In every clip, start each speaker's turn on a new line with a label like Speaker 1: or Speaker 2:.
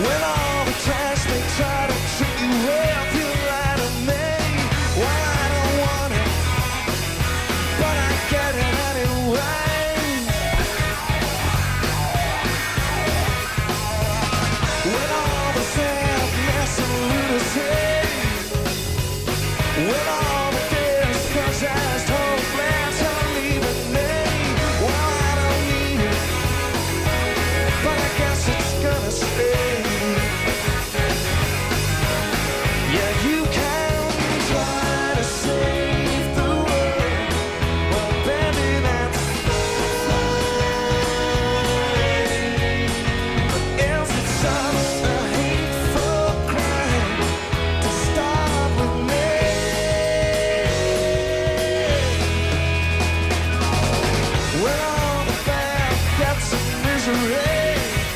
Speaker 1: When all the trash they try to trick you up, you lie to me. Well, I don't want it, but I get it anyway. When all the sadness and lunacy, when all the fears possessed hopeless are leaving me. Well, I don't need it, but I guess it's gonna stay. Yeah, you can try to save the world, but baby, that's fine. But is it such a hateful crime to start with me? When all the bad gets in misery,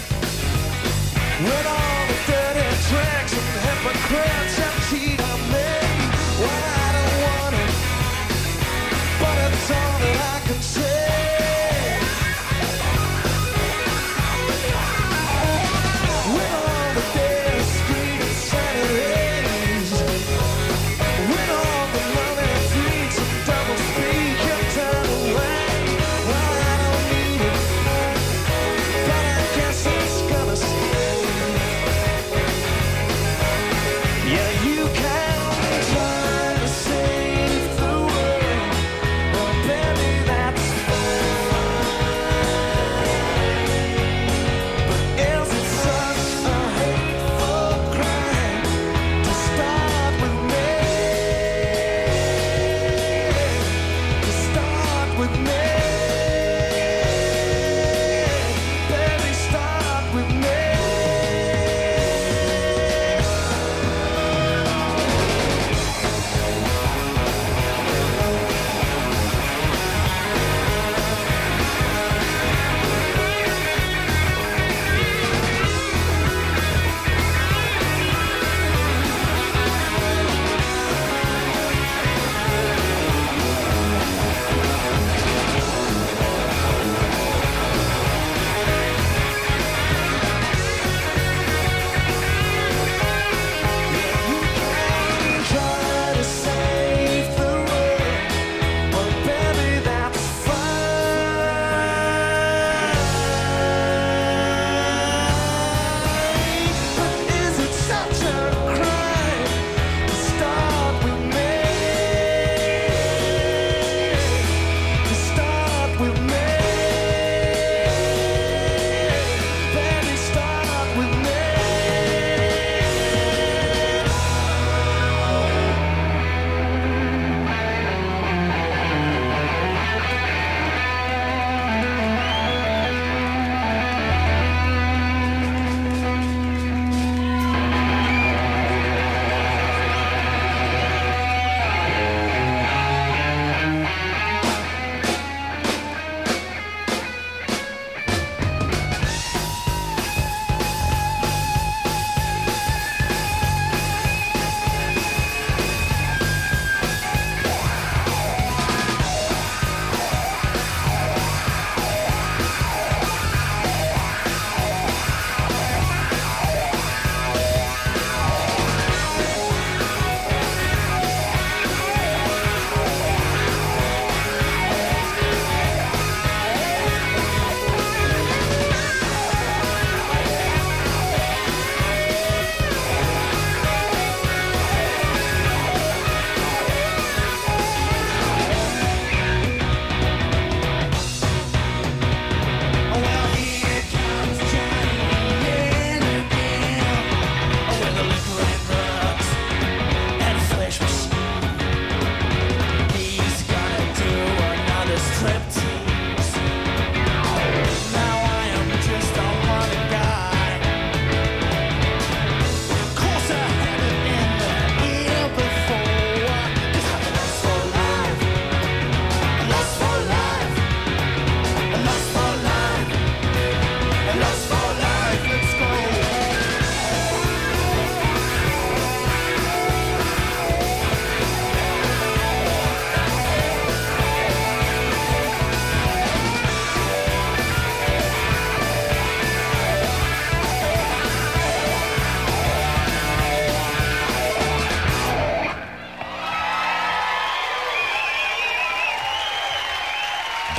Speaker 1: when all the dirty tricks and hypocrites have cheated on me. Well, I don't want it, but it's all that I can say. When all the days, street insanities, when all the money freaks and double speak and turn away. Well, I don't need it, but I guess it's gonna stay.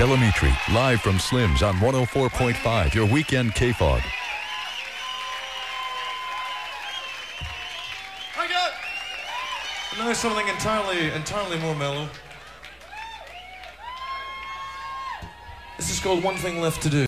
Speaker 2: Delamitri, live from Slim's on 104.5, your weekend K-Fog.
Speaker 1: I got now something entirely more mellow. This is called One Thing Left to Do.